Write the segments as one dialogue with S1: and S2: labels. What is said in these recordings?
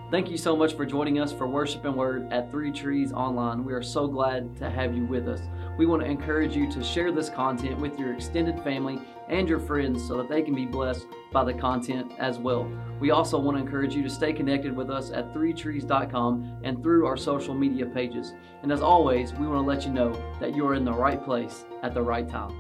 S1: Thank you so much for joining us for Worship and Word at Three Trees Online. We are so glad to have you with us. We want to encourage you to share this content with your extended family and your friends so that they can be blessed by the content as well. We also want to encourage you to stay connected with us at threetrees.com and through our social media pages. And as always, we want to let you know that you are in the right place at the right time.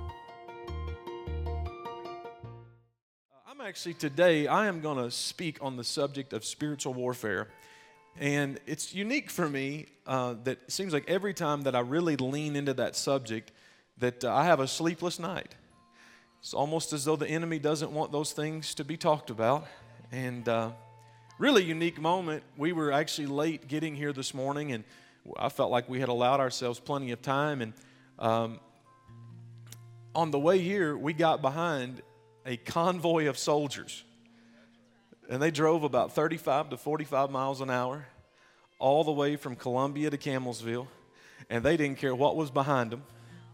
S2: Today, I am going to speak on the subject of spiritual warfare. And it's unique for me that it seems like every time that I really lean into that subject, that I have a sleepless night. It's almost as though the enemy doesn't want those things to be talked about. And really unique moment. We were actually late getting here this morning, and I felt like we had allowed ourselves plenty of time. And on the way here, we got behind a convoy of soldiers, and they drove about 35 to 45 miles an hour all the way from Columbia to Campbellsville, and they didn't care what was behind them.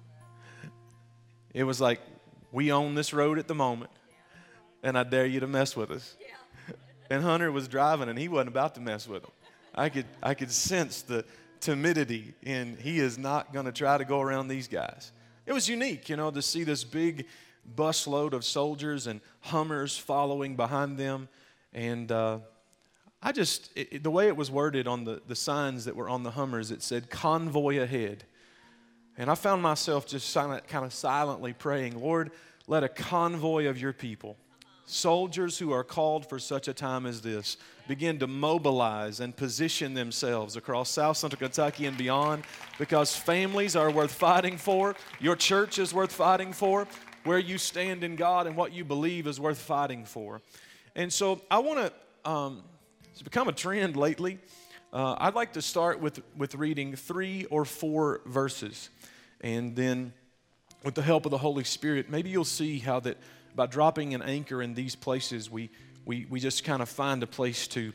S2: It was like, we own this road at the moment, and I dare you to mess with us. And Hunter was driving, and he wasn't about to mess with them. I could sense the timidity, and he is not going to try to go around these guys. It was unique, to see this big busload of soldiers and Hummers following behind them. And the way it was worded on the signs that were on the Hummers, it said convoy ahead. And I found myself just kind of silently praying, Lord, let a convoy of your people, soldiers who are called for such a time as this, begin to mobilize and position themselves across South Central Kentucky and beyond, because families are worth fighting for. Your church is worth fighting for. Where you stand in God and what you believe is worth fighting for. And so I want to, it's become a trend lately. I'd like to start with reading 3 or 4 verses. And then with the help of the Holy Spirit, maybe you'll see how that by dropping an anchor in these places, we just kind of find a place to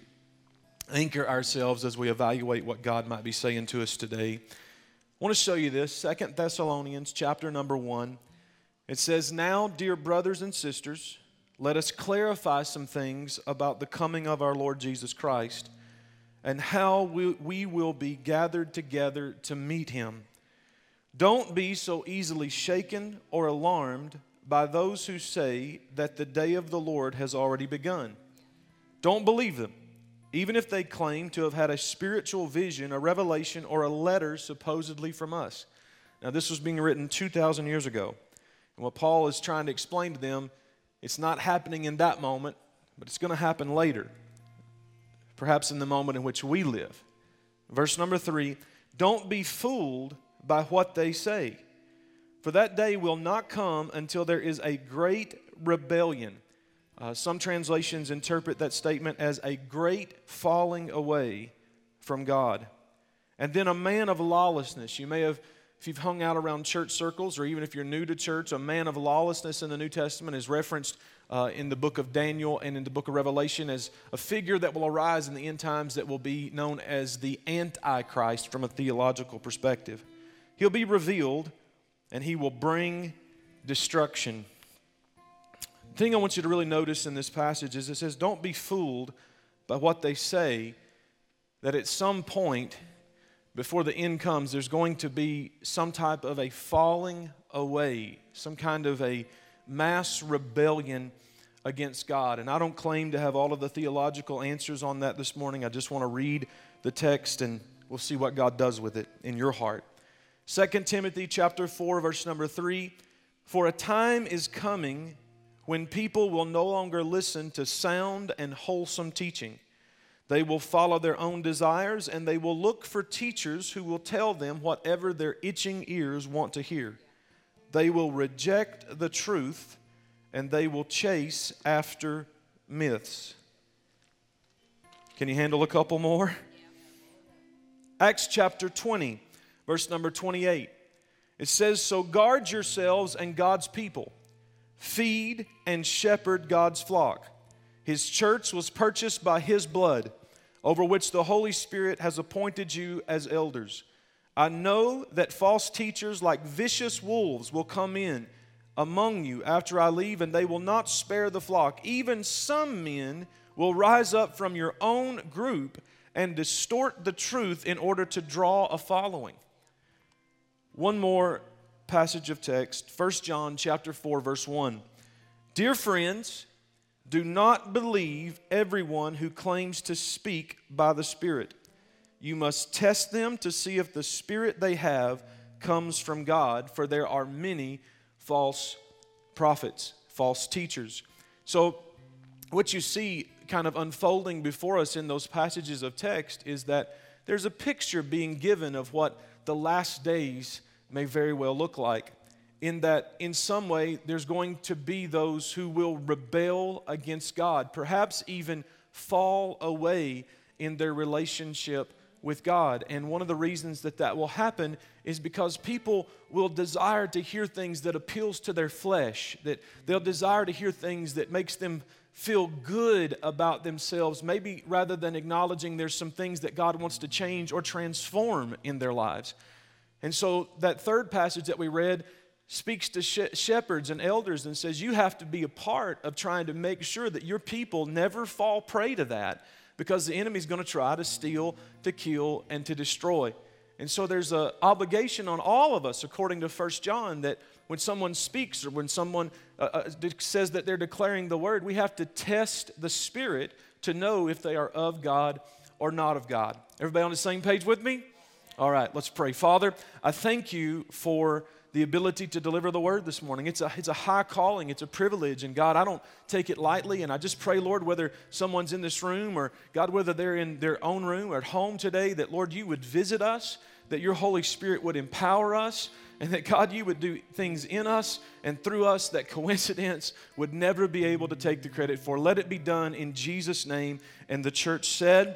S2: anchor ourselves as we evaluate what God might be saying to us today. I want to show you this, 2 Thessalonians chapter number 1. It says, "Now, dear brothers and sisters, let us clarify some things about the coming of our Lord Jesus Christ and how we will be gathered together to meet Him. Don't be so easily shaken or alarmed by those who say that the day of the Lord has already begun. Don't believe them, even if they claim to have had a spiritual vision, a revelation, or a letter supposedly from us." Now, this was being written 2,000 years ago. And what Paul is trying to explain to them, it's not happening in that moment, but it's going to happen later, perhaps in the moment in which we live. Verse number 3, "Don't be fooled by what they say, for that day will not come until there is a great rebellion." Some translations interpret that statement as a great falling away from God. "And then a man of lawlessness." You may have, if you've hung out around church circles, or even if you're new to church, a man of lawlessness in the New Testament is referenced in the book of Daniel and in the book of Revelation as a figure that will arise in the end times that will be known as the Antichrist from a theological perspective. He'll be revealed, and he will bring destruction. The thing I want you to really notice in this passage is it says, don't be fooled by what they say, that at some point before the end comes, there's going to be some type of a falling away, some kind of a mass rebellion against God. And I don't claim to have all of the theological answers on that this morning. I just want to read the text and we'll see what God does with it in your heart. 2 Timothy chapter 4, verse number 3, "For a time is coming when people will no longer listen to sound and wholesome teaching. They will follow their own desires, and they will look for teachers who will tell them whatever their itching ears want to hear. They will reject the truth, and they will chase after myths." Can you handle a couple more? Acts chapter 20, verse number 28. It says, "So guard yourselves and God's people. Feed and shepherd God's flock. His church was purchased by His blood, over which the Holy Spirit has appointed you as elders. I know that false teachers like vicious wolves will come in among you after I leave, and they will not spare the flock. Even some men will rise up from your own group and distort the truth in order to draw a following. One more passage of text, 1 John chapter 4, verse 1. Dear friends, do not believe everyone who claims to speak by the Spirit. You must test them to see if the spirit they have comes from God, for there are many false prophets, false teachers. So what you see kind of unfolding before us in those passages of text is that there's a picture being given of what the last days may very well look like. In that, in some way, there's going to be those who will rebel against God, perhaps even fall away in their relationship with God. And one of the reasons that that will happen is because people will desire to hear things that appeals to their flesh, that they'll desire to hear things that makes them feel good about themselves, maybe rather than acknowledging there's some things that God wants to change or transform in their lives. And so that third passage that we read speaks to shepherds and elders and says you have to be a part of trying to make sure that your people never fall prey to that, because the enemy's going to try to steal, to kill, and to destroy. And so there's an obligation on all of us, according to 1 John, that when someone speaks or when someone says that they're declaring the word, we have to test the spirit to know if they are of God or not of God. Everybody on the same page with me? All right, let's pray. Father, I thank you for the ability to deliver the word this morning. It's a high calling. It's a privilege. And God, I don't take it lightly. And I just pray, Lord, whether someone's in this room or, God, whether they're in their own room or at home today, that, Lord, you would visit us, that your Holy Spirit would empower us, and that, God, you would do things in us and through us that coincidence would never be able to take the credit for. Let it be done in Jesus' name. And the church said,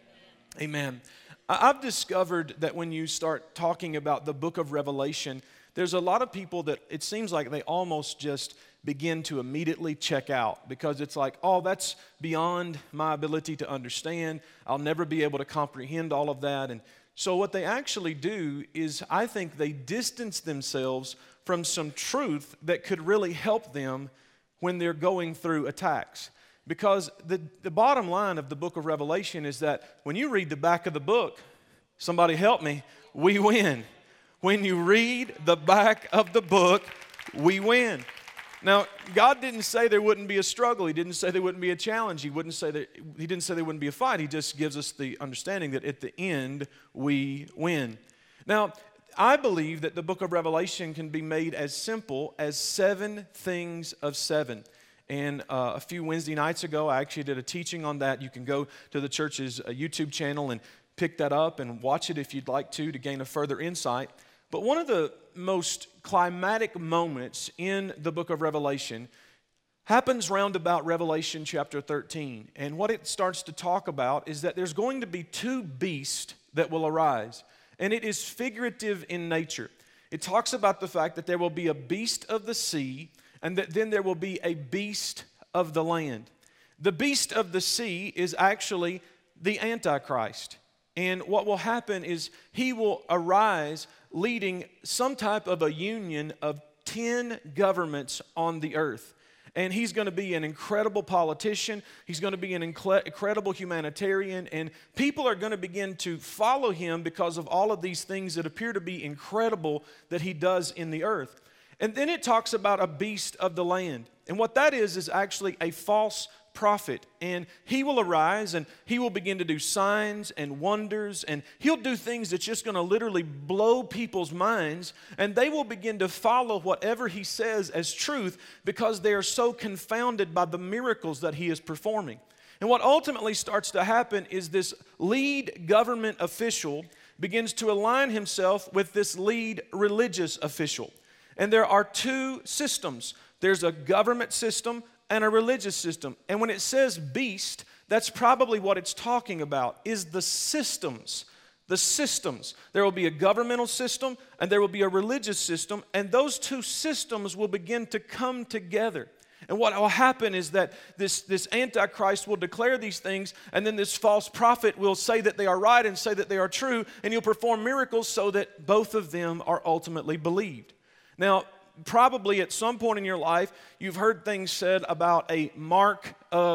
S2: amen. I've discovered that when you start talking about the book of Revelation, there's a lot of people that it seems like they almost just begin to immediately check out, because it's like, oh, that's beyond my ability to understand. I'll never be able to comprehend all of that. And so what they actually do is, I think they distance themselves from some truth that could really help them when they're going through attacks. Because the bottom line of the book of Revelation is that when you read the back of the book, somebody help me, we win. When you read the back of the book, we win. Now, God didn't say there wouldn't be a struggle. He didn't say there wouldn't be a challenge. He didn't say there wouldn't be a fight. He just gives us the understanding that at the end, we win. Now, I believe that the book of Revelation can be made as simple as 7 things of 7. And a few Wednesday nights ago, I actually did a teaching on that. You can go to the church's YouTube channel and pick that up and watch it if you'd like to gain a further insight. But one of the most climatic moments in the book of Revelation happens round about Revelation chapter 13. And what it starts to talk about is that there's going to be 2 beasts that will arise. And it is figurative in nature. It talks about the fact that there will be a beast of the sea, and that then there will be a beast of the land. The beast of the sea is actually the Antichrist. And what will happen is he will arise leading some type of a union of 10 governments on the earth. And he's going to be an incredible politician. He's going to be an incredible humanitarian. And people are going to begin to follow him because of all of these things that appear to be incredible that he does in the earth. And then it talks about a beast of the land. And what that is actually a false prophet. And he will arise and he will begin to do signs and wonders. And he'll do things that's just going to literally blow people's minds. And they will begin to follow whatever he says as truth, because they are so confounded by the miracles that he is performing. And what ultimately starts to happen is this lead government official begins to align himself with this lead religious official. And there are 2 systems. There's a government system and a religious system. And when it says beast, that's probably what it's talking about, is the systems. The systems. There will be a governmental system and there will be a religious system, and those 2 systems will begin to come together. And what will happen is that this Antichrist will declare these things, and then this false prophet will say that they are right and say that they are true, and he'll perform miracles so that both of them are ultimately believed. Now, probably at some point in your life, you've heard things said about a mark of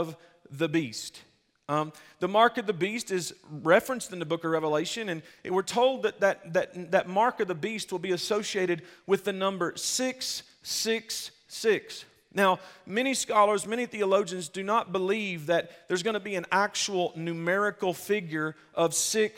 S2: the beast. The mark of the beast is referenced in the book of Revelation, and we're told that mark of the beast will be associated with the number 666. Now, many scholars, many theologians do not believe that there's going to be an actual numerical figure of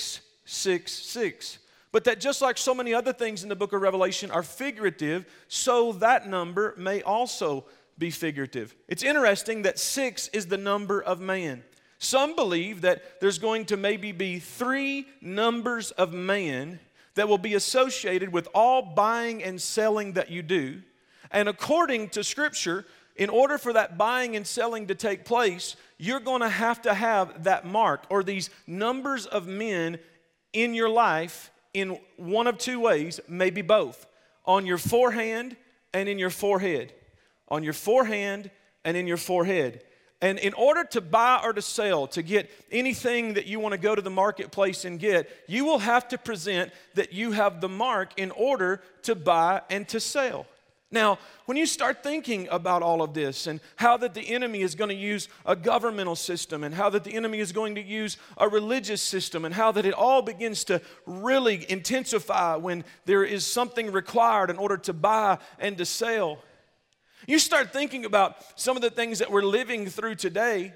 S2: 666. But that just like so many other things in the book of Revelation are figurative, so that number may also be figurative. It's interesting that 6 is the number of man. Some believe that there's going to maybe be 3 numbers of man that will be associated with all buying and selling that you do. And according to Scripture, in order for that buying and selling to take place, you're going to have that mark or these numbers of men in your life in one of 2 ways, maybe both, on your forehand and in your forehead. On your forehand and in your forehead. And in order to buy or to sell, to get anything that you want to go to the marketplace and get, you will have to present that you have the mark in order to buy and to sell. Now, when you start thinking about all of this and how that the enemy is going to use a governmental system and how that the enemy is going to use a religious system and how that it all begins to really intensify when there is something required in order to buy and to sell, you start thinking about some of the things that we're living through today.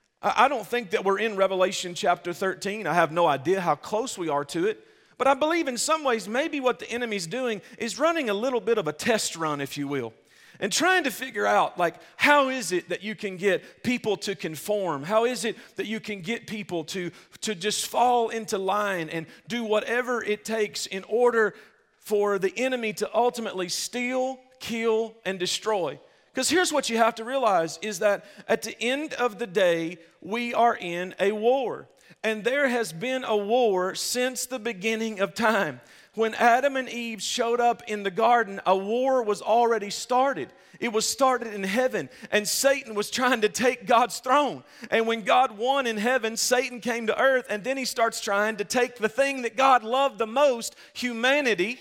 S2: I don't think that we're in Revelation chapter 13. I have no idea how close we are to it. But I believe in some ways maybe what the enemy's doing is running a little bit of a test run, if you will, and trying to figure out, like, how is it that you can get people to conform? How is it that you can get people to just fall into line and do whatever it takes in order for the enemy to ultimately steal, kill, and destroy? Because here's what you have to realize is that at the end of the day, we are in a war. And there has been a war since the beginning of time. When Adam and Eve showed up in the garden, a war was already started. It was started in heaven, and Satan was trying to take God's throne. And when God won in heaven, Satan came to earth, and then he starts trying to take the thing that God loved the most, humanity,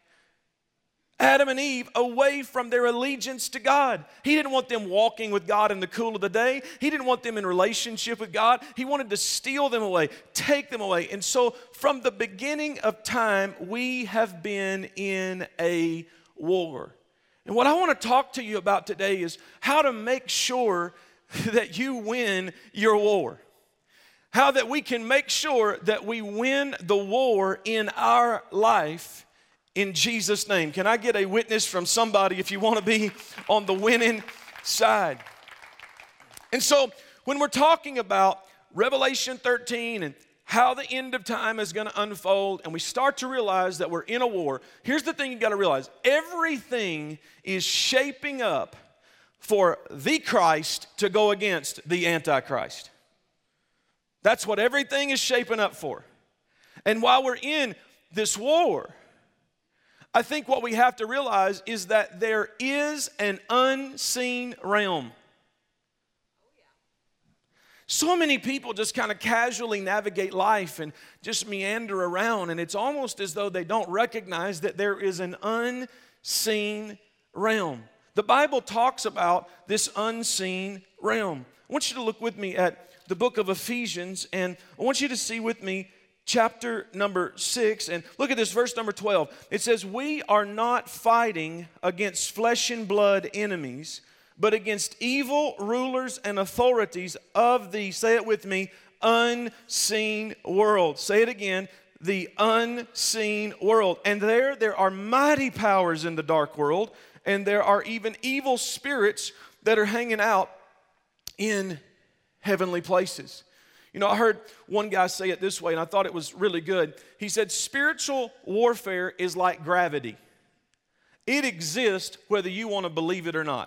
S2: Adam and Eve, away from their allegiance to God. He didn't want them walking with God in the cool of the day. He didn't want them in relationship with God. He wanted to steal them away, take them away. And so from the beginning of time, we have been in a war. And what I want to talk to you about today is how to make sure that you win your war. How that we can make sure that we win the war in our life in Jesus' name. Can I get a witness from somebody if you want to be on the winning side? And so when we're talking about Revelation 13 and how the end of time is going to unfold, and we start to realize that we're in a war, here's the thing you got to realize. Everything is shaping up for the Christ to go against the Antichrist. That's what everything is shaping up for. And while we're in this war, I think what we have to realize is that there is an unseen realm. So many people just kind of casually navigate life and just meander around, and it's almost as though they don't recognize that there is an unseen realm. The Bible talks about this unseen realm. I want you to look with me at the book of Ephesians, and I want you to see with me chapter number 6, and look at this, verse number 12. It says, we are not fighting against flesh and blood enemies, but against evil rulers and authorities of the, say it with me, unseen world. Say it again, the unseen world. And there are mighty powers in the dark world, and there are even evil spirits that are hanging out in heavenly places. You know, I heard one guy say it this way, and I thought it was really good. He said, spiritual warfare is like gravity. It exists whether you want to believe it or not.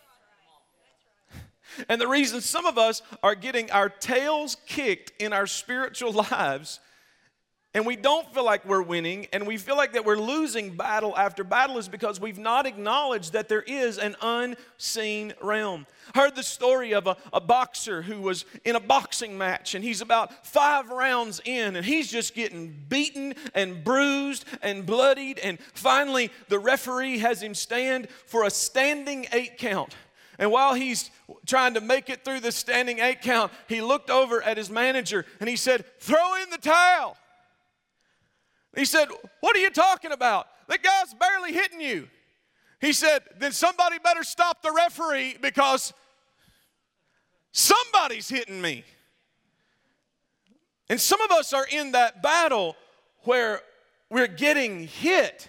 S2: And the reason some of us are getting our tails kicked in our spiritual lives, and we don't feel like we're winning, and we feel like that we're losing battle after battle, is because we've not acknowledged that there is an unseen realm. I heard the story of a boxer who was in a boxing match, and he's about 5 rounds in, and he's just getting beaten and bruised and bloodied, and finally the referee has him stand for a standing 8 count. And while he's trying to make it through the standing 8 count, he looked over at his manager and he said, "Throw in the towel." He said, "What are you talking about? The guy's barely hitting you." He said, "Then somebody better stop the referee because somebody's hitting me." And some of us are in that battle where we're getting hit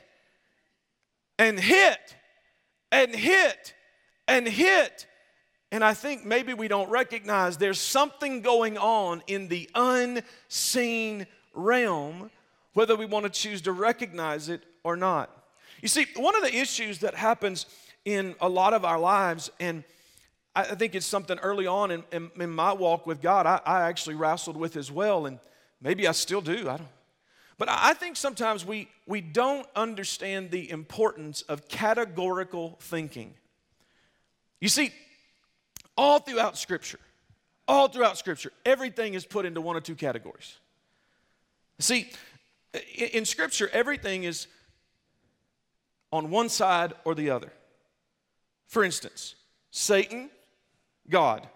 S2: and hit and hit and hit. And I think maybe we don't recognize there's something going on in the unseen realm, whether we want to choose to recognize it or not. You see, one of the issues that happens in a lot of our lives, and I think it's something early on in my walk with God, I actually wrestled with as well, and maybe I still do. But I think sometimes we don't understand the importance of categorical thinking. You see, all throughout Scripture, everything is put into one or two categories. See, in Scripture, everything is on one side or the other. For instance, Satan, God.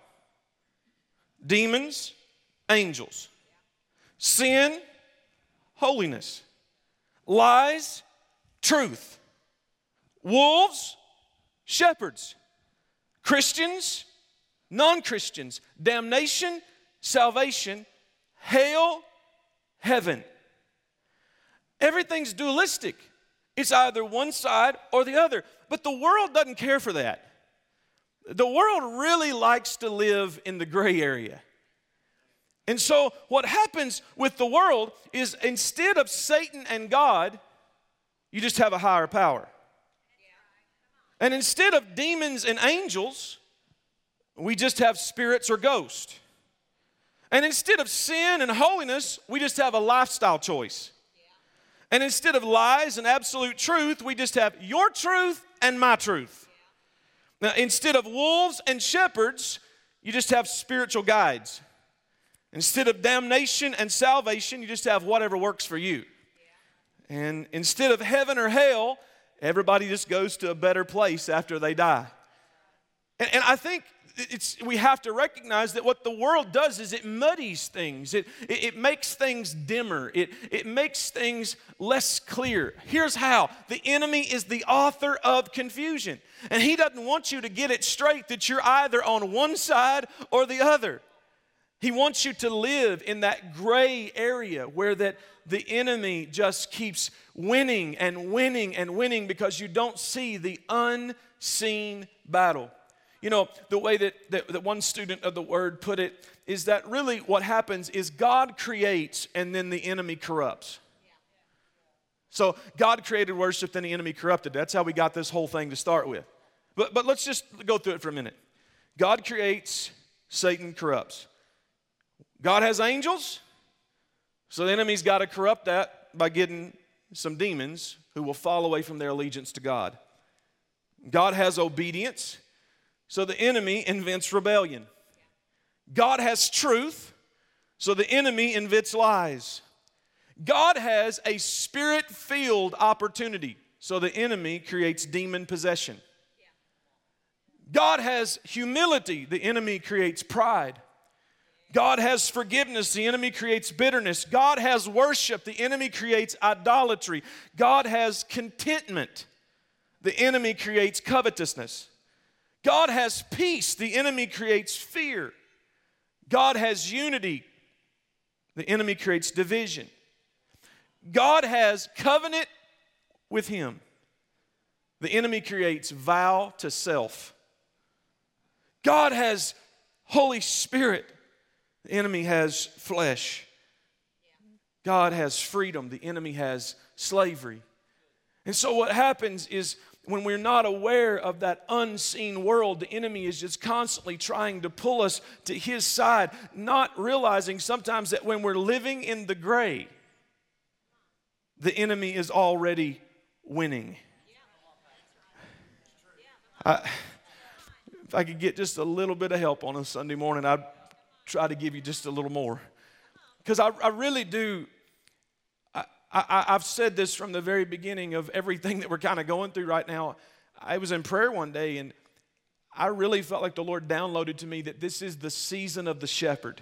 S2: Demons, angels. Sin, holiness. Lies, truth. Wolves, shepherds. Christians, non-Christians. Damnation, salvation. Hell, heaven. Everything's dualistic. It's either one side or the other. But the world doesn't care for that. The world really likes to live in the gray area. And so what happens with the world is instead of Satan and God, you just have a higher power. And instead of demons and angels, we just have spirits or ghosts. And instead of sin and holiness, we just have a lifestyle choice. And instead of lies and absolute truth, we just have your truth and my truth. Now, instead of wolves and shepherds, you just have spiritual guides. Instead of damnation and salvation, you just have whatever works for you. And instead of heaven or hell, everybody just goes to a better place after they die. And I think we have to recognize that what the world does is it muddies things. It makes things dimmer. It makes things less clear. Here's how. The enemy is the author of confusion. And he doesn't want you to get it straight that you're either on one side or the other. He wants you to live in that gray area where that the enemy just keeps winning and winning and winning because you don't see the unseen battle. You know, the way that one student of the word put it is that really what happens is God creates and then the enemy corrupts. So God created worship, then the enemy corrupted. That's how we got this whole thing to start with. But let's just go through it for a minute. God creates, Satan corrupts. God has angels, so the enemy's got to corrupt that by getting some demons who will fall away from their allegiance to God. God has obedience, so the enemy invents rebellion. God has truth, so the enemy invents lies. God has a spirit-filled opportunity, so the enemy creates demon possession. God has humility, the enemy creates pride. God has forgiveness, the enemy creates bitterness. God has worship, the enemy creates idolatry. God has contentment, the enemy creates covetousness. God has peace, the enemy creates fear. God has unity, the enemy creates division. God has covenant with him, the enemy creates vow to self. God has Holy Spirit, the enemy has flesh. God has freedom, the enemy has slavery. And so what happens is when we're not aware of that unseen world, the enemy is just constantly trying to pull us to his side, not realizing sometimes that when we're living in the gray, the enemy is already winning. If I could get just a little bit of help on a Sunday morning, I'd try to give you just a little more. Because I really do. I've said this from the very beginning of everything that we're kind of going through right now. I was in prayer one day, and I really felt like the Lord downloaded to me that this is the season of the shepherd.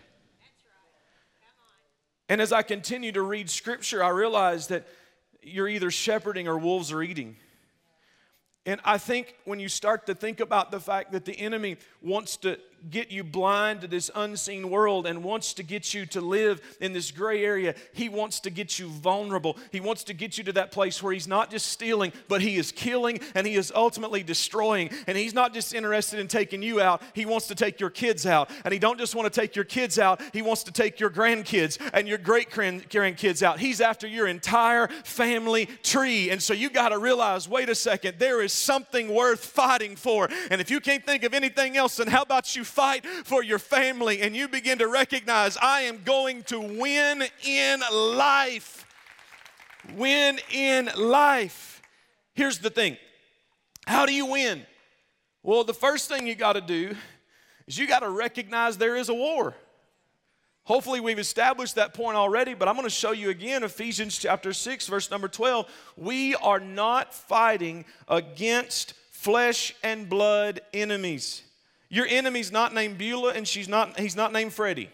S2: And as I continue to read Scripture, I realize that you're either shepherding or wolves are eating. And I think when you start to think about the fact that the enemy wants to get you blind to this unseen world and wants to get you to live in this gray area, he wants to get you vulnerable. He wants to get you to that place where he's not just stealing, but he is killing and he is ultimately destroying. And he's not just interested in taking you out, he wants to take your kids out. And he don't just want to take your kids out, he wants to take your grandkids and your great-grandkids out. He's after your entire family tree. And so you got to realize, wait a second, there is something worth fighting for. And if you can't think of anything else, then how about you fight for your family and you begin to recognize, I am going to win in life. Win in life. Here's the thing. How do you win? Well, the first thing you got to do is you got to recognize there is a war. Hopefully we've established that point already, but I'm going to show you again Ephesians chapter 6, verse number 12. We are not fighting against flesh and blood enemies. Your enemy's not named Beulah and he's not named Freddie.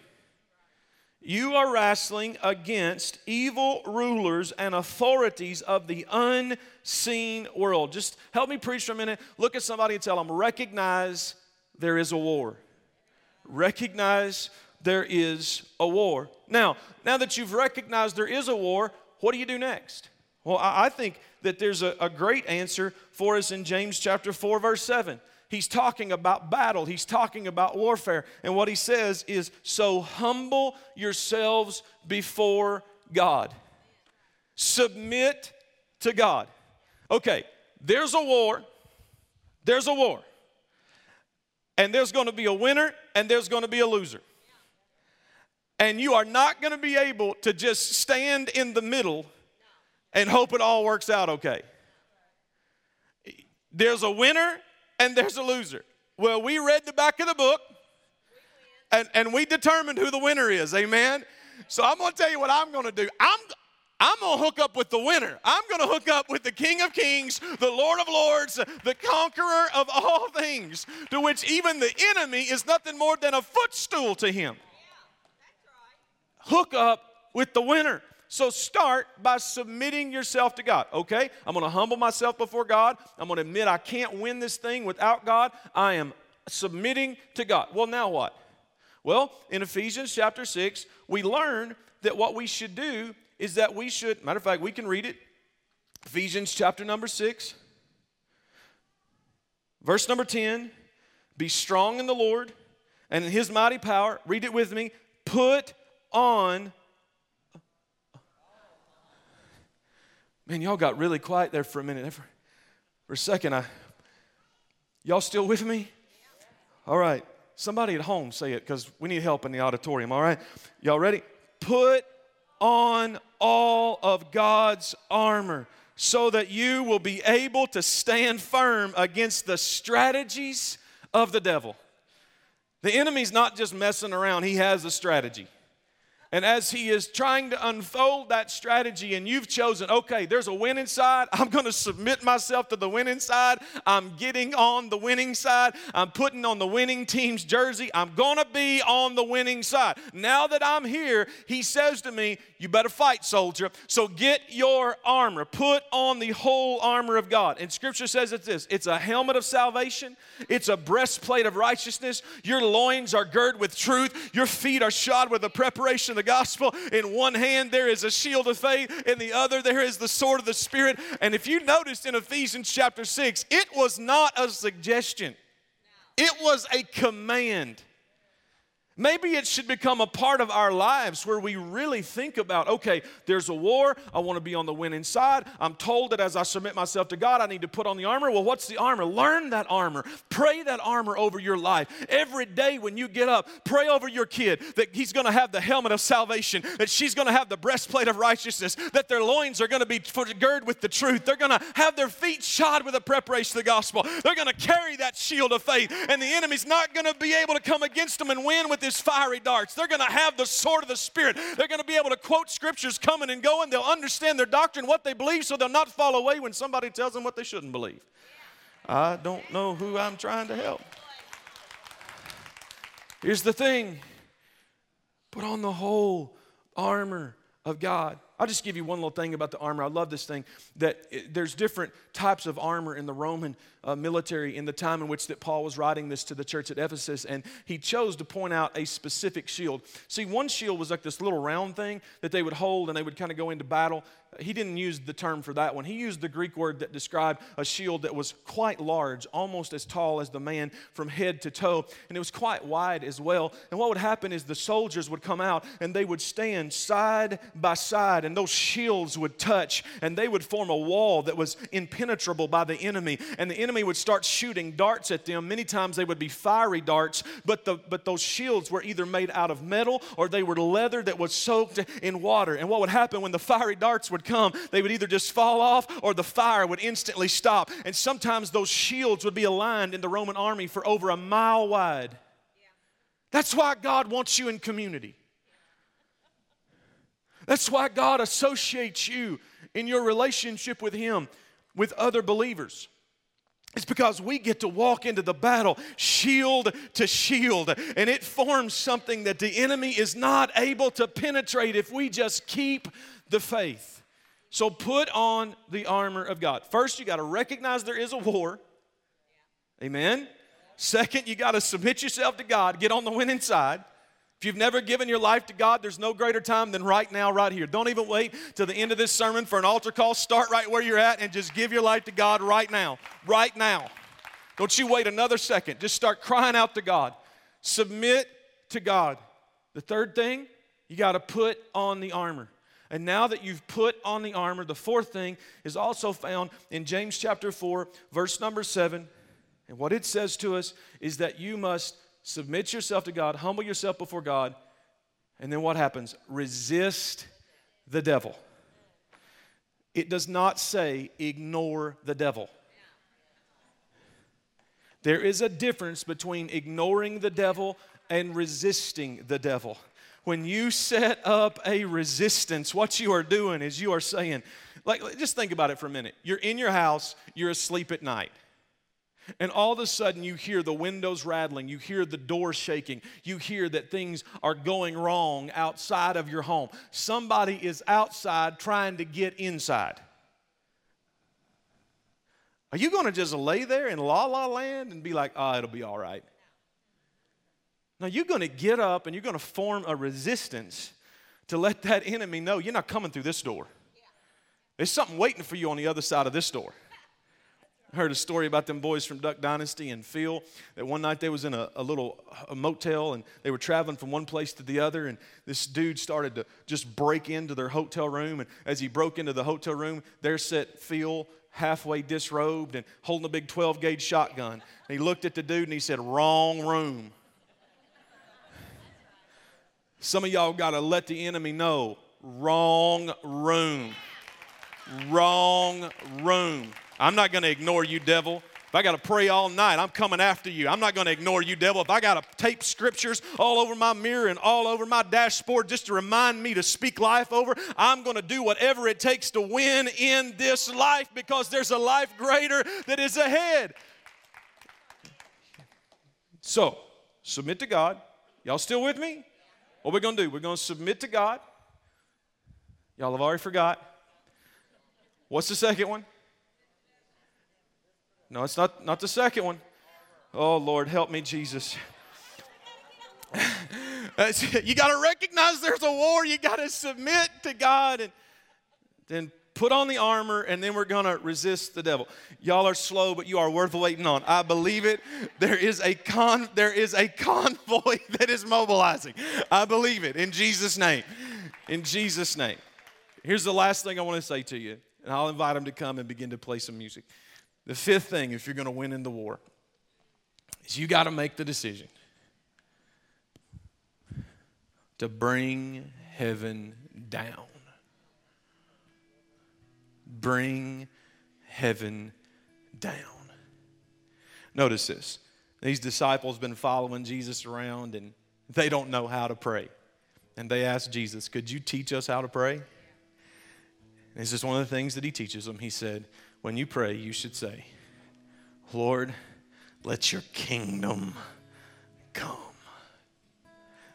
S2: You are wrestling against evil rulers and authorities of the unseen world. Just help me preach for a minute. Look at somebody and tell them, recognize there is a war. Recognize there is a war. Now that you've recognized there is a war, what do you do next? Well, I think that there's a great answer for us in James chapter 4, verse 7. He's talking about battle. He's talking about warfare. And what he says is, so humble yourselves before God. Submit to God. Okay, there's a war. There's a war. And there's going to be a winner and there's going to be a loser. And you are not going to be able to just stand in the middle and hope it all works out okay. There's a winner and there's a loser. Well, we read the back of the book and we determined who the winner is. Amen. So I'm going to tell you what I'm going to do. I'm going to hook up with the winner. I'm going to hook up with the King of Kings, the Lord of Lords, the conqueror of all things, to which even the enemy is nothing more than a footstool to him. Hook up with the winner. So start by submitting yourself to God. Okay, I'm going to humble myself before God. I'm going to admit I can't win this thing without God. I am submitting to God. Well, now what? Well, in Ephesians chapter 6, we learn that what we should do is that we should, matter of fact, we can read it. Ephesians chapter number 6, verse number 10. Be strong in the Lord and in his mighty power. Read it with me. Put on. Man, y'all got really quiet there for a minute. For a second, y'all still with me? All right. Somebody at home say it because we need help in the auditorium, all right? Y'all ready? Put on all of God's armor so that you will be able to stand firm against the strategies of the devil. The enemy's not just messing around. He has a strategy. And as he is trying to unfold that strategy and you've chosen, okay, there's a winning side. I'm going to submit myself to the winning side. I'm getting on the winning side. I'm putting on the winning team's jersey. I'm going to be on the winning side. Now that I'm here, he says to me, you better fight, soldier. So get your armor. Put on the whole armor of God. And Scripture says it's this. It's a helmet of salvation. It's a breastplate of righteousness. Your loins are girded with truth. Your feet are shod with the preparation of the gospel. In one hand there is a shield of faith. In the other there is the sword of the Spirit. And if you noticed in Ephesians chapter 6, it was not a suggestion. It was a command. Maybe it should become a part of our lives where we really think about, okay, there's a war. I want to be on the winning side. I'm told that as I submit myself to God, I need to put on the armor. Well, what's the armor? Learn that armor. Pray that armor over your life. Every day when you get up, pray over your kid that he's going to have the helmet of salvation, that she's going to have the breastplate of righteousness, that their loins are going to be girded with the truth. They're going to have their feet shod with the preparation of the gospel. They're going to carry that shield of faith, and the enemy's not going to be able to come against them and win with his fiery darts. They're going to have the sword of the Spirit. They're going to be able to quote scriptures coming and going. They'll understand their doctrine, what they believe, so they'll not fall away when somebody tells them what they shouldn't believe. I don't know who I'm trying to help. Here's the thing. Put on the whole armor of God. I'll just give you one little thing about the armor. I love this thing, that there's different types of armor in the Roman military in the time in which that Paul was writing this to the church at Ephesus, and he chose to point out a specific shield. See, one shield was like this little round thing that they would hold and they would kind of go into battle. He didn't use the term for that one. He used the Greek word that described a shield that was quite large, almost as tall as the man from head to toe, and it was quite wide as well. And what would happen is the soldiers would come out and they would stand side by side, and those shields would touch, and they would form a wall that was impenetrable by the enemy, and the enemy would start shooting darts at them. Many times they would be fiery darts, but those shields were either made out of metal or they were leather that was soaked in water. And what would happen when the fiery darts would come, they would either just fall off or the fire would instantly stop. And sometimes those shields would be aligned in the Roman army for over a mile wide. That's why God wants you in community. That's why God associates you in your relationship with Him with other believers. It's because we get to walk into the battle shield to shield, and it forms something that the enemy is not able to penetrate if we just keep the faith. So put on the armor of God. First, you got to recognize there is a war. Amen. Second, you got to submit yourself to God, get on the winning side. If you've never given your life to God, there's no greater time than right now, right here. Don't even wait till the end of this sermon for an altar call. Start right where you're at and just give your life to God right now. Right now. Don't you wait another second. Just start crying out to God. Submit to God. The third thing, you got to put on the armor. And now that you've put on the armor, the fourth thing is also found in James chapter 4, verse number 7. And what it says to us is that you must submit yourself to God, humble yourself before God, and then what happens? Resist the devil. It does not say ignore the devil. There is a difference between ignoring the devil and resisting the devil. When you set up a resistance, what you are doing is you are saying, like, just think about it for a minute. You're in your house, you're asleep at night. And all of a sudden you hear the windows rattling, you hear the door shaking, you hear that things are going wrong outside of your home. Somebody is outside trying to get inside. Are you going to just lay there in la-la land and be like, it'll be all right? No, you're going to get up and you're going to form a resistance to let that enemy know you're not coming through this door. There's something waiting for you on the other side of this door. I heard a story about them boys from Duck Dynasty and Phil, that one night they was in a motel, and they were traveling from one place to the other, and this dude started to just break into their hotel room, and as he broke into the hotel room, there sat Phil, halfway disrobed and holding a big 12-gauge shotgun. And he looked at the dude and he said, "Wrong room." Some of y'all got to let the enemy know, wrong room. Wrong room. I'm not going to ignore you, devil. If I got to pray all night, I'm coming after you. I'm not going to ignore you, devil. If I got to tape scriptures all over my mirror and all over my dashboard just to remind me to speak life over, I'm going to do whatever it takes to win in this life, because there's a life greater that is ahead. So, submit to God. Y'all still with me? What we're going to do, we're going to submit to God. Y'all have already forgot. What's the second one? No, it's not the second one. Oh, Lord, help me, Jesus. You got to recognize there's a war. You got to submit to God, and then put on the armor, and then we're going to resist the devil. Y'all are slow, but you are worth waiting on. I believe it. There is a convoy that is mobilizing. I believe it in Jesus' name. In Jesus' name. Here's the last thing I want to say to you, and I'll invite him to come and begin to play some music. The fifth thing, if you're going to win in the war, is you got to make the decision to bring heaven down. Bring heaven down. Notice this. These disciples have been following Jesus around, and they don't know how to pray. And they ask Jesus, "Could you teach us how to pray?" And this is one of the things that he teaches them. He said, when you pray, you should say, "Lord, let your kingdom come."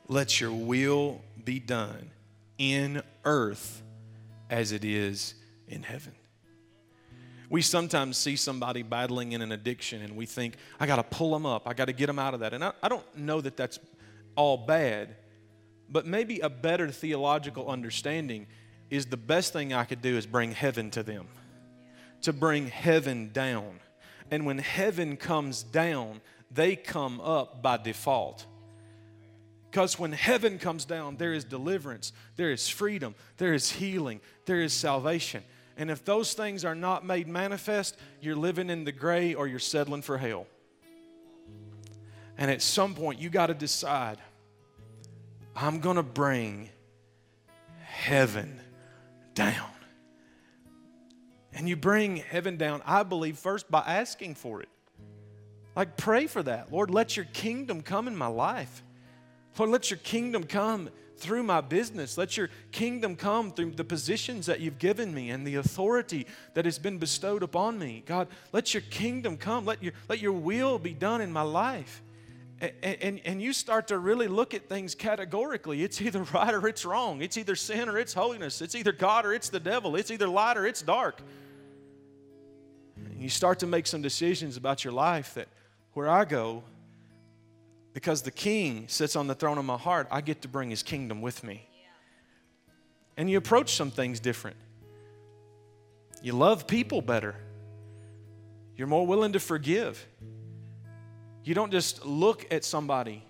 S2: let your will be done in earth as it is in heaven. We sometimes see somebody battling in an addiction and we think, I got to pull them up. I got to get them out of that. And I don't know that that's all bad, but maybe a better theological understanding is the best thing I could do is bring heaven to them, to bring heaven down. And when heaven comes down, they come up by default. Because when heaven comes down, there is deliverance, there is freedom, there is healing, there is salvation. And if those things are not made manifest, you're living in the gray or you're settling for hell. And at some point, you got to decide, I'm going to bring heaven down. And you bring heaven down, I believe, first by asking for it. Like, pray for that. Lord, let your kingdom come in my life. Lord, let your kingdom come through my business. Let your kingdom come through the positions that you've given me and the authority that has been bestowed upon me. God, let your kingdom come. Let your will be done in my life. And you start to really look at things categorically. It's either right or it's wrong. It's either sin or it's holiness. It's either God or it's the devil. It's either light or it's dark. And you start to make some decisions about your life that where I go, because the King sits on the throne of my heart, I get to bring His kingdom with me. And you approach some things different. You love people better. You're more willing to forgive. You don't just look at somebody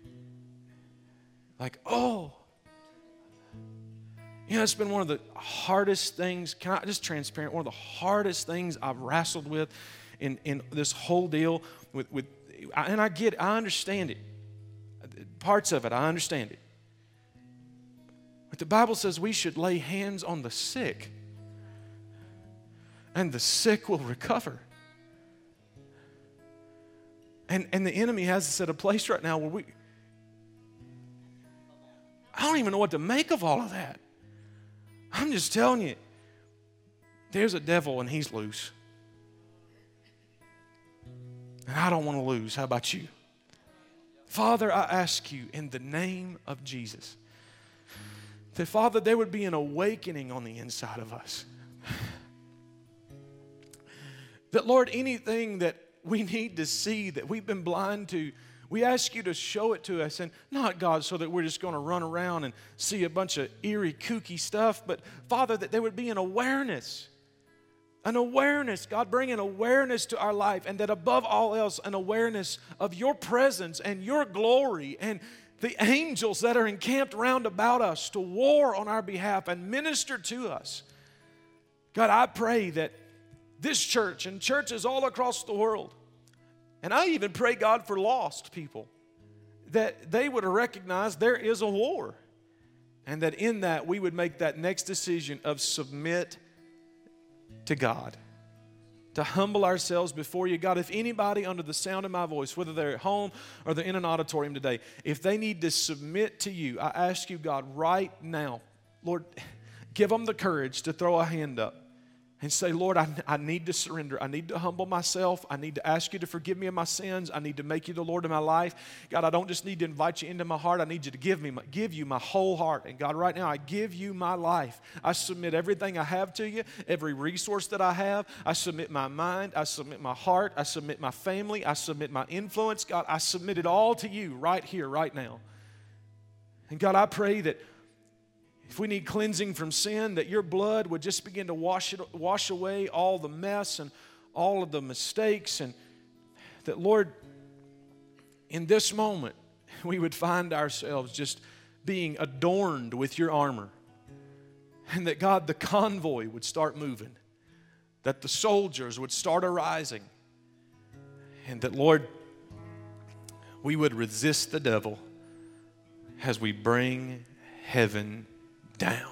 S2: like, oh. You know, it's been one of the hardest things, can I just transparent, one of the hardest things I've wrestled with in this whole deal with and I get it, I understand it. Parts of it, I understand it. But the Bible says we should lay hands on the sick, and the sick will recover. And the enemy has us at a place right now where I don't even know what to make of all of that. I'm just telling you, there's a devil and he's loose. And I don't want to lose. How about you? Father, I ask you in the name of Jesus that, Father, there would be an awakening on the inside of us. That, Lord, anything that we need to see that we've been blind to, we ask you to show it to us. And not, God, so that we're just going to run around and see a bunch of eerie, kooky stuff, but, Father, that there would be an awareness. An awareness, God, bring an awareness to our life, and that above all else, an awareness of your presence and your glory and the angels that are encamped round about us to war on our behalf and minister to us. God, I pray that this church and churches all across the world, and I even pray, God, for lost people, that they would recognize there is a war, and that in that we would make that next decision of submit to God, to humble ourselves before you. God, if anybody under the sound of my voice, whether they're at home or they're in an auditorium today, if they need to submit to you, I ask you, God, right now, Lord, give them the courage to throw a hand up and say, Lord, I need to surrender. I need to humble myself. I need to ask you to forgive me of my sins. I need to make you the Lord of my life. God, I don't just need to invite you into my heart. I need you to give you my whole heart. And God, right now, I give you my life. I submit everything I have to you, every resource that I have. I submit my mind. I submit my heart. I submit my family. I submit my influence. God, I submit it all to you right here, right now. And God, I pray that if we need cleansing from sin, that your blood would just begin to wash away all the mess and all of the mistakes. And that, Lord, in this moment, we would find ourselves just being adorned with your armor. And that, God, the convoy would start moving. That the soldiers would start arising. And that, Lord, we would resist the devil as we bring heaven down.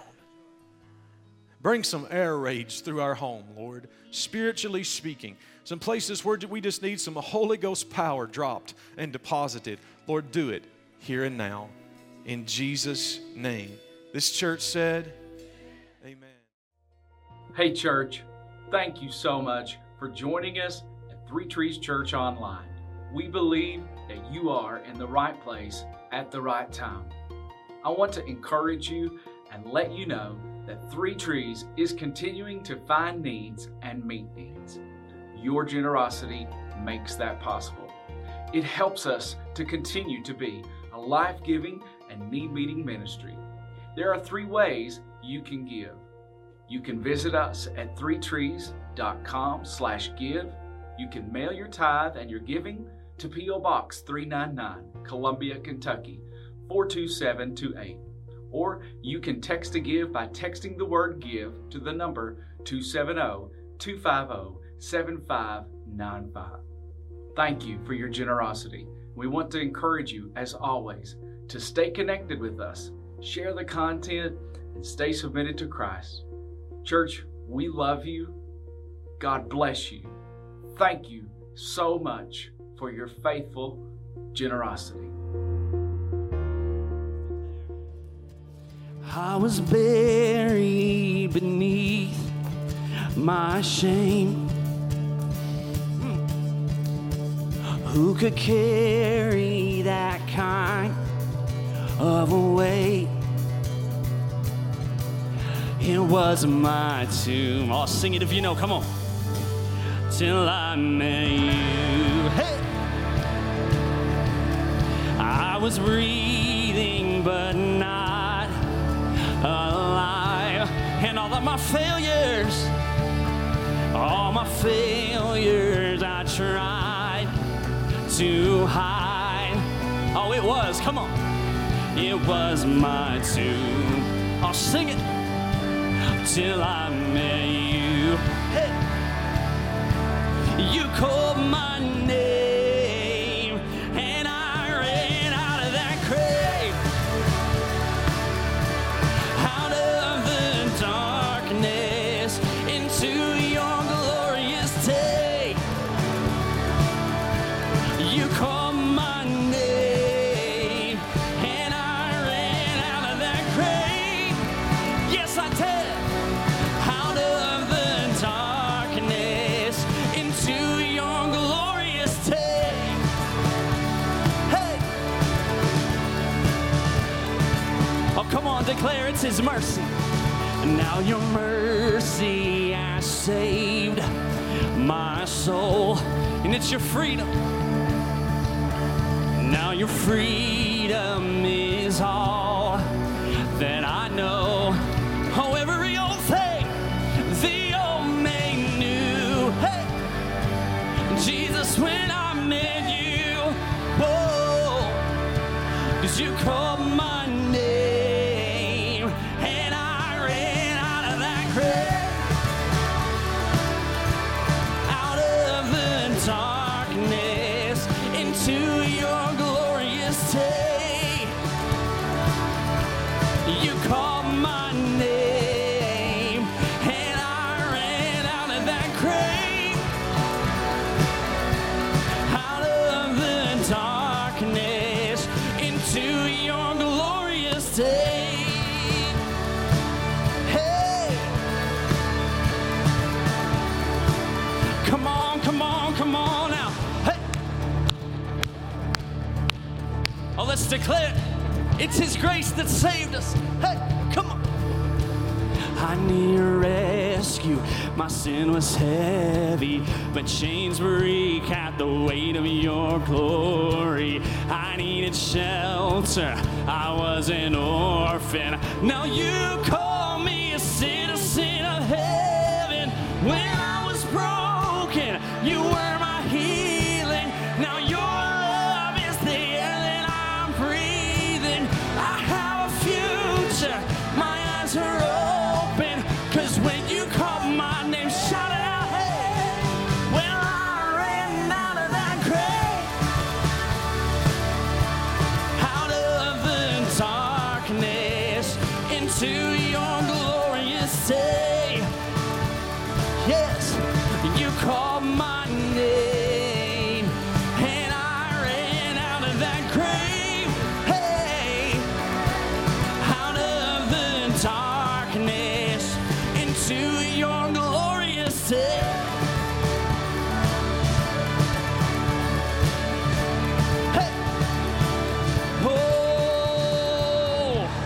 S2: Bring some air raids through our home, Lord, spiritually speaking. Some places where we just need some Holy Ghost power dropped and deposited. Lord, do it here and now. In Jesus' name. This church said, amen.
S3: Hey, church. Thank you so much for joining us at Three Trees Church Online. We believe that you are in the right place at the right time. I want to encourage you and let you know that Three Trees is continuing to find needs and meet needs. Your generosity makes that possible. It helps us to continue to be a life-giving and need-meeting ministry. There are 3 ways you can give. You can visit us at threetrees.com/give. You can mail your tithe and your giving to P.O. Box 399, Columbia, Kentucky, 42728. Or you can text to give by texting the word give to the number 270-250-7595. Thank you for your generosity. We want to encourage you, as always, to stay connected with us, share the content, and stay submitted to Christ. Church, we love you. God bless you. Thank you so much for your faithful generosity.
S4: I was buried beneath my shame. Who could carry that kind of a weight? It was my tomb. Oh, sing it if you know. Come on. Till I met you. Hey! I was breathing, but not alive. And all of my failures, I tried to hide. Oh, it was, come on. It was my tomb. I'll sing it till I met you. Hey! You called my name, and I ran out of that grave, out of the darkness, into your glorious day. You called my name, and I ran out of that grave. Yes, I did. Out of the darkness, into your glorious day. Hey! Oh, come on, declare it's His mercy. Now your mercy has saved my soul, and it's your freedom. Now your freedom is all that I know. Oh, every old thing the old man knew. Hey! Jesus, when I met you, whoa, 'cause you called my name, and I ran out of that grave, out of the darkness, into your glorious day. You called my name, and I ran out of that grave, out of the darkness, into your glorious day. Hey! Come on, come on, come on now. Hey! Oh, let's declare it. It's His grace that saved us. Hey, come on. I need a rescue. My sin was heavy, but chains break at the weight of your glory. I needed shelter. I was an orphan. Now you call me a citizen of heaven. When I was broken, you were my healing. Now your love is the air that I'm breathing. I have a future. My eyes are open. 'Cause when you call my name, shout it out, hey. Well, I ran out of that grave, out of the darkness, into your glorious day. Yes, you called my name, and I ran out of that grave. Hey, out of the darkness, into your glorious day. Hey, oh,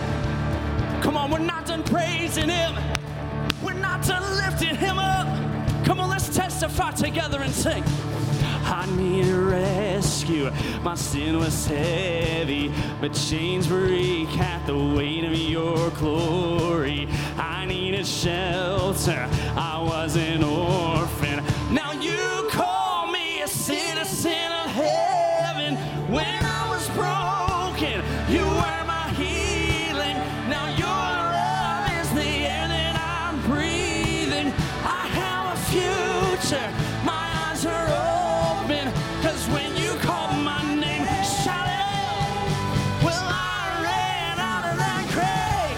S4: testify together and sing. I need a rescue. My sin was heavy, but chains break at the weight of your glory. I needed shelter. I was an orphan. Now you call me a citizen of heaven. When I was broken, you were my healing. Now your love is the air that I'm breathing. I have a future. My eyes are open, 'cause when you called my name, shout it out. Well, I ran out of that grave,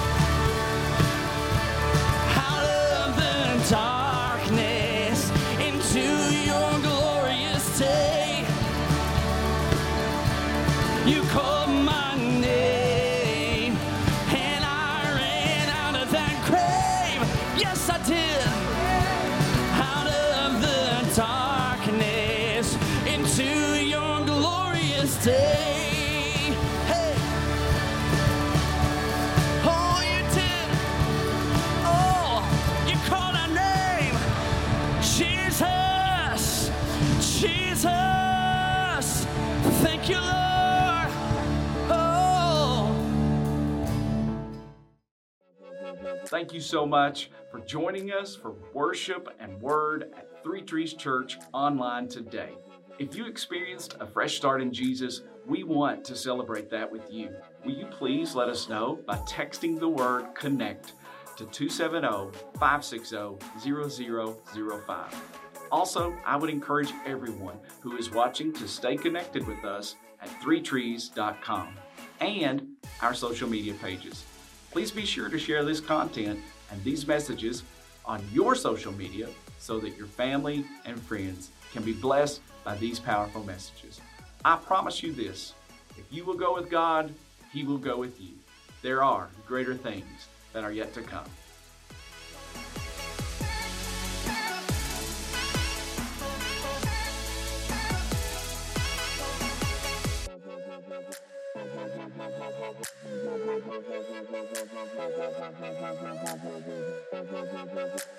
S4: out of the darkness, into your glorious day. You called my name, and I ran out of that grave. Yes, I did. Out of the darkness, into your glorious day. Hey. Oh, you did. Oh, you called our name. Jesus. Jesus. Thank you, Lord. Oh.
S3: Thank you so much for joining us for worship and word at Three Trees Church online today. If you experienced a fresh start in Jesus, we want to celebrate that with you. Will you please let us know by texting the word CONNECT to 270-560-0005. Also, I would encourage everyone who is watching to stay connected with us at threetrees.com and our social media pages. Please be sure to share this content and these messages on your social media so that your family and friends can be blessed by these powerful messages. I promise you this, if you will go with God, He will go with you. There are greater things that are yet to come.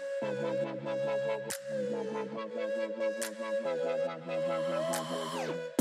S5: Thank you.